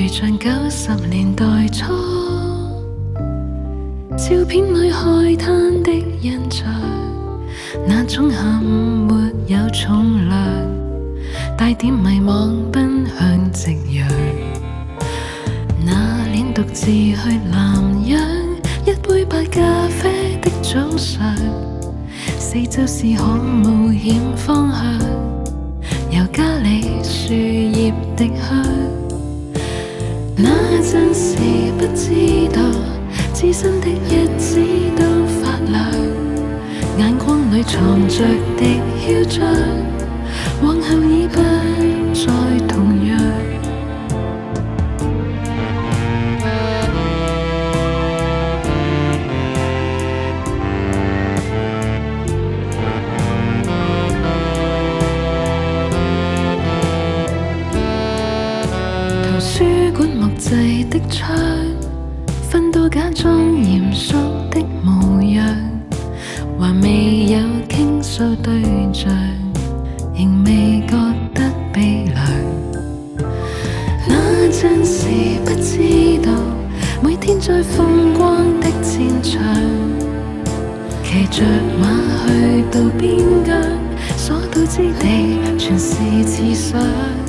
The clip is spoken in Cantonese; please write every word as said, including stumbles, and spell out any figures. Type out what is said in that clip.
像九十年代初，照片里海滩的印象，那種下午沒有重量，帶點迷惘奔向夕陽。那年獨自去南洋，一杯白咖啡的早上，四周是可冒險方向，由家裏樹葉滴香。那陣時不知道，自身的日子都發亮，眼光裏藏着的囂張，往後已不再同樣。圖書館木製的窗，瞓到假裝嚴肅的模樣，還未有傾訴對象，仍未覺得悲涼。那陣時不知道，每天在風光的戰場，騎着馬去到邊疆，所到之地全是刺傷。